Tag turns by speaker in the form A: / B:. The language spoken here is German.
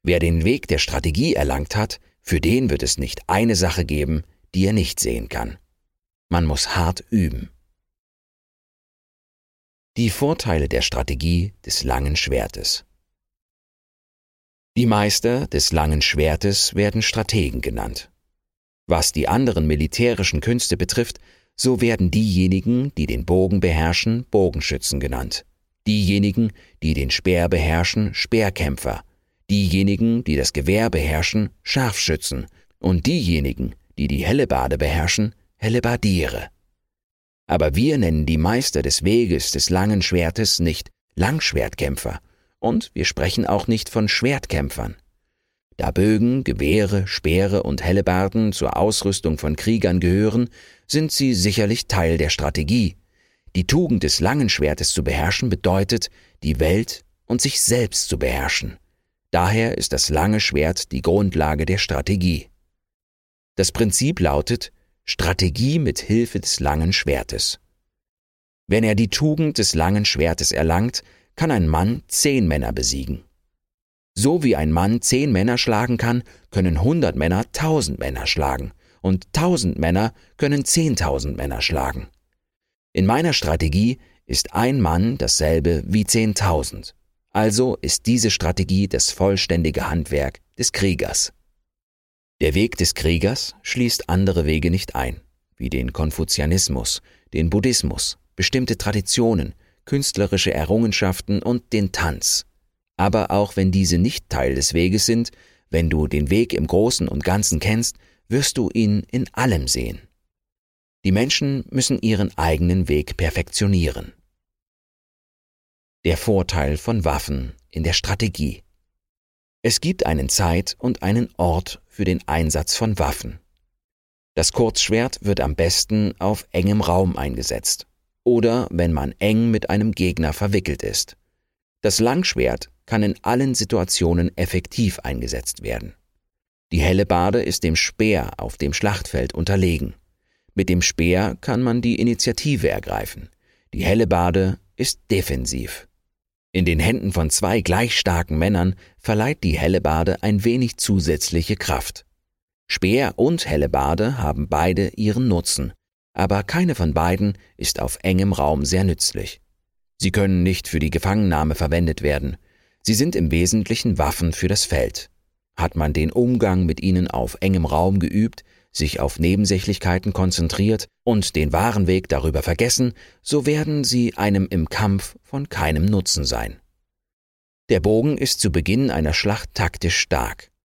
A: Wer den Weg der Strategie erlangt hat, für den wird es nicht eine Sache geben, die er nicht sehen kann. Man muss hart üben. Die Vorteile der Strategie des langen Schwertes. Die Meister des langen Schwertes werden Strategen genannt. Was die anderen militärischen Künste betrifft, so werden diejenigen, die den Bogen beherrschen, Bogenschützen genannt. Diejenigen, die den Speer beherrschen, Speerkämpfer. Diejenigen, die das Gewehr beherrschen, Scharfschützen. Und diejenigen, die die Hellebarde beherrschen, Hellebardiere. Aber wir nennen die Meister des Weges des langen Schwertes nicht Langschwertkämpfer, und wir sprechen auch nicht von Schwertkämpfern. Da Bögen, Gewehre, Speere und Hellebarden zur Ausrüstung von Kriegern gehören, sind sie sicherlich Teil der Strategie. Die Tugend des langen Schwertes zu beherrschen bedeutet, die Welt und sich selbst zu beherrschen. Daher ist das lange Schwert die Grundlage der Strategie. Das Prinzip lautet Strategie mit Hilfe des langen Schwertes. Wenn er die Tugend des langen Schwertes erlangt, kann ein Mann 10 Männer besiegen. So wie ein Mann 10 Männer schlagen kann, können 100 Männer 1000 Männer schlagen und 1000 Männer können 10.000 Männer schlagen. In meiner Strategie ist ein Mann dasselbe wie 10.000. Also ist diese Strategie das vollständige Handwerk des Kriegers. Der Weg des Kriegers schließt andere Wege nicht ein, wie den Konfuzianismus, den Buddhismus, bestimmte Traditionen, künstlerische Errungenschaften und den Tanz. Aber auch wenn diese nicht Teil des Weges sind, wenn du den Weg im Großen und Ganzen kennst, wirst du ihn in allem sehen. Die Menschen müssen ihren eigenen Weg perfektionieren. Der Vorteil von Waffen in der Strategie. Es gibt einen Zeit- und einen Ort für den Einsatz von Waffen. Das Kurzschwert wird am besten auf engem Raum eingesetzt oder wenn man eng mit einem Gegner verwickelt ist. Das Langschwert kann in allen Situationen effektiv eingesetzt werden. Die Hellebarde ist dem Speer auf dem Schlachtfeld unterlegen. Mit dem Speer kann man die Initiative ergreifen. Die Hellebarde ist defensiv. In den Händen von 2 gleich starken Männern verleiht die Hellebarde ein wenig zusätzliche Kraft. Speer und Hellebarde haben beide ihren Nutzen, aber keine von beiden ist auf engem Raum sehr nützlich. Sie können nicht für die Gefangennahme verwendet werden. Sie sind im Wesentlichen Waffen für das Feld. Hat man den Umgang mit ihnen auf engem Raum geübt, sich auf Nebensächlichkeiten konzentriert und den wahren Weg darüber vergessen, so werden sie einem im Kampf von keinem Nutzen sein. Der Bogen ist zu Beginn einer Schlacht taktisch stark.